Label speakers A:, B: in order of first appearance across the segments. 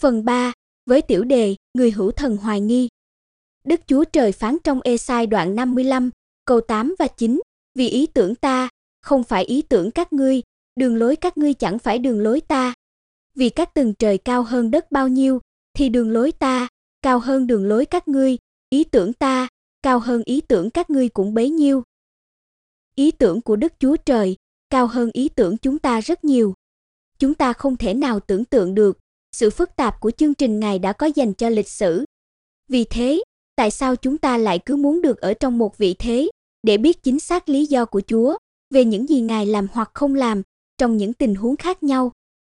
A: Phần 3, với tiểu đề, người hữu thần hoài nghi. Đức Chúa Trời phán trong Ê-sai đoạn 55, câu 8 và 9, vì ý tưởng ta, không phải ý tưởng các ngươi, đường lối các ngươi chẳng phải đường lối ta. Vì các tầng trời cao hơn đất bao nhiêu, thì đường lối ta, cao hơn đường lối các ngươi, ý tưởng ta, cao hơn ý tưởng các ngươi cũng bấy nhiêu. Ý tưởng của Đức Chúa Trời, cao hơn ý tưởng chúng ta rất nhiều. Chúng ta không thể nào tưởng tượng được sự phức tạp của chương trình Ngài đã có dành cho lịch sử. Vì thế, tại sao chúng ta lại cứ muốn được ở trong một vị thế, để biết chính xác lý do của Chúa, về những gì Ngài làm hoặc không làm, trong những tình huống khác nhau?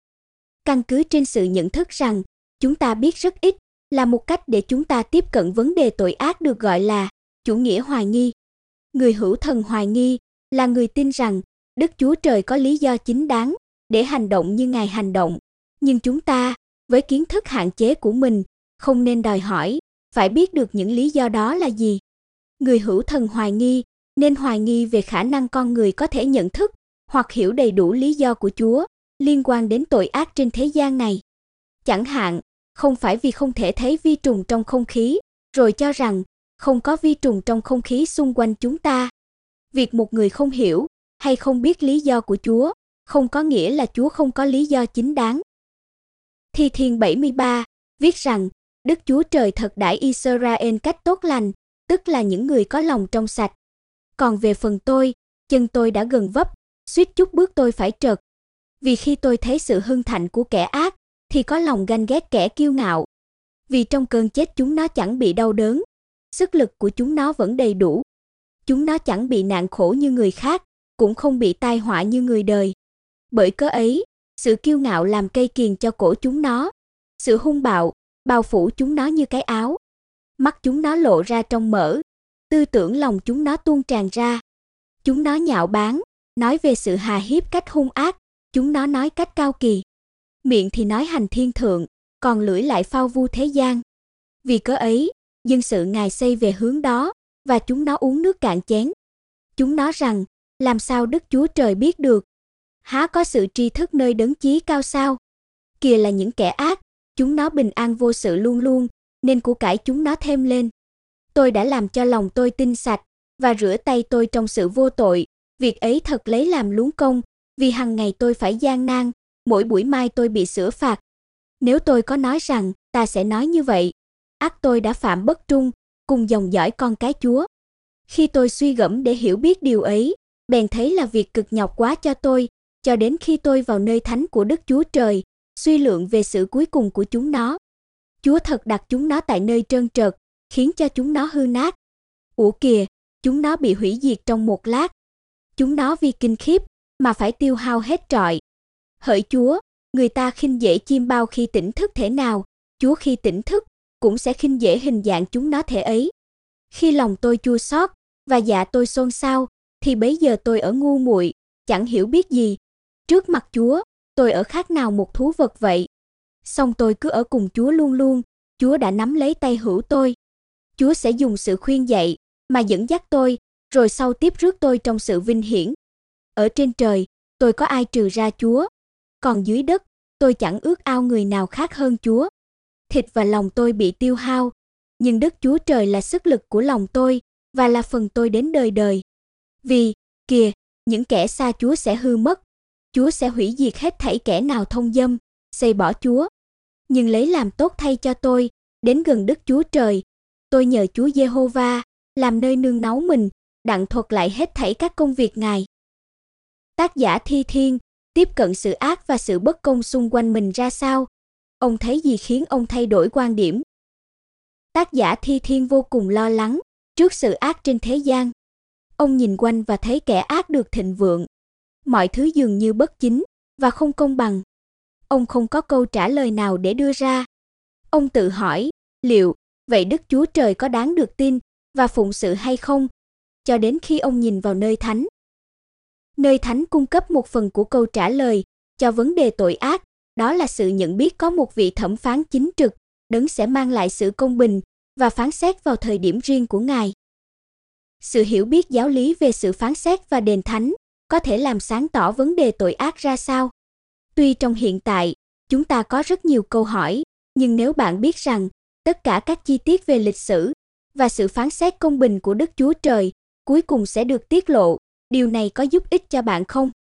A: Căn cứ trên sự nhận thức rằng, chúng ta biết rất ít, là một cách để chúng ta tiếp cận vấn đề tội ác được gọi là chủ nghĩa hoài nghi. Người hữu thần hoài nghi là người tin rằng Đức Chúa Trời có lý do chính đáng để hành động như Ngài hành động. Nhưng chúng ta, với kiến thức hạn chế của mình, không nên đòi hỏi, phải biết được những lý do đó là gì. Người hữu thần hoài nghi nên hoài nghi về khả năng con người có thể nhận thức hoặc hiểu đầy đủ lý do của Chúa liên quan đến tội ác trên thế gian này. Chẳng hạn, không phải vì không thể thấy vi trùng trong không khí, rồi cho rằng không có vi trùng trong không khí xung quanh chúng ta. Việc một người không hiểu hay không biết lý do của Chúa, không có nghĩa là Chúa không có lý do chính đáng. Thi Thiên 73 viết rằng, Đức Chúa Trời thật đãi Israel cách tốt lành, tức là những người có lòng trong sạch. Còn về phần tôi, chân tôi đã gần vấp, suýt chút bước tôi phải trật. Vì khi tôi thấy sự hưng thạnh của kẻ ác, thì có lòng ganh ghét kẻ kiêu ngạo. Vì trong cơn chết chúng nó chẳng bị đau đớn, sức lực của chúng nó vẫn đầy đủ. Chúng nó chẳng bị nạn khổ như người khác, cũng không bị tai họa như người đời. Bởi cớ ấy, sự kiêu ngạo làm cây kiềng cho cổ chúng nó, sự hung bạo bao phủ chúng nó như cái áo. Mắt chúng nó lộ ra trong mỡ, tư tưởng lòng chúng nó tuôn tràn ra. Chúng nó nhạo báng, nói về sự hà hiếp cách hung ác, chúng nó nói cách cao kỳ. Miệng thì nói hành thiên thượng, còn lưỡi lại phao vu thế gian. Vì cớ ấy, dân sự Ngài xây về hướng đó, và chúng nó uống nước cạn chén. Chúng nói rằng, làm sao Đức Chúa Trời biết được? Há có sự tri thức nơi đấng chí cao sao? Kìa là những kẻ ác, chúng nó bình an vô sự luôn luôn, nên của cải chúng nó thêm lên. Tôi đã làm cho lòng tôi tinh sạch, và rửa tay tôi trong sự vô tội. Việc ấy thật lấy làm luống công, vì hằng ngày tôi phải gian nan, mỗi buổi mai tôi bị sửa phạt. Nếu tôi có nói rằng, ta sẽ nói như vậy, ắt tôi đã phạm bất trung, cùng dòng dõi con cái Chúa. Khi tôi suy gẫm để hiểu biết điều ấy, bèn thấy là việc cực nhọc quá cho tôi, cho đến khi tôi vào nơi thánh của Đức Chúa Trời, suy lượng về sự cuối cùng của chúng nó. Chúa thật đặt chúng nó tại nơi trơn trượt, khiến cho chúng nó hư nát. Ủa kìa, chúng nó bị hủy diệt trong một lát. Chúng nó vì kinh khiếp, mà phải tiêu hao hết trọi. Hỡi Chúa, người ta khinh dễ chim bao khi tỉnh thức thể nào, Chúa khi tỉnh thức, cũng sẽ khinh dễ hình dạng chúng nó thể ấy. Khi lòng tôi chua xót và dạ tôi xôn xao, thì bấy giờ tôi ở ngu muội, chẳng hiểu biết gì. Trước mặt Chúa, tôi ở khác nào một thú vật vậy. Song tôi cứ ở cùng Chúa luôn luôn, Chúa đã nắm lấy tay hữu tôi. Chúa sẽ dùng sự khuyên dạy mà dẫn dắt tôi, rồi sau tiếp rước tôi trong sự vinh hiển. Ở trên trời, tôi có ai trừ ra Chúa? Còn dưới đất, tôi chẳng ước ao người nào khác hơn Chúa. Thịt và lòng tôi bị tiêu hao, nhưng Đức Chúa Trời là sức lực của lòng tôi, và là phần tôi đến đời đời. Vì, kìa, những kẻ xa Chúa sẽ hư mất. Chúa sẽ hủy diệt hết thảy kẻ nào thông dâm, xây bỏ Chúa. Nhưng lấy làm tốt thay cho tôi, đến gần Đức Chúa Trời, tôi nhờ Chúa Giê-hô-va, làm nơi nương náu mình, đặng thuật lại hết thảy các công việc Ngài. Tác giả Thi Thiên tiếp cận sự ác và sự bất công xung quanh mình ra sao? Ông thấy gì khiến ông thay đổi quan điểm? Tác giả Thi Thiên vô cùng lo lắng trước sự ác trên thế gian. Ông nhìn quanh và thấy kẻ ác được thịnh vượng. Mọi thứ dường như bất chính và không công bằng. Ông không có câu trả lời nào để đưa ra. Ông tự hỏi, liệu vậy Đức Chúa Trời có đáng được tin và phụng sự hay không? Cho đến khi ông nhìn vào nơi thánh. Nơi thánh cung cấp một phần của câu trả lời cho vấn đề tội ác, đó là sự nhận biết có một vị thẩm phán chính trực, đấng sẽ mang lại sự công bình và phán xét vào thời điểm riêng của Ngài. Sự hiểu biết giáo lý về sự phán xét và đền thánh có thể làm sáng tỏ vấn đề tội ác ra sao. Tuy trong hiện tại, chúng ta có rất nhiều câu hỏi, Nhưng nếu bạn biết rằng tất cả các chi tiết về lịch sử và sự phán xét công bình của Đức Chúa Trời cuối cùng sẽ được tiết lộ, điều này có giúp ích cho bạn không?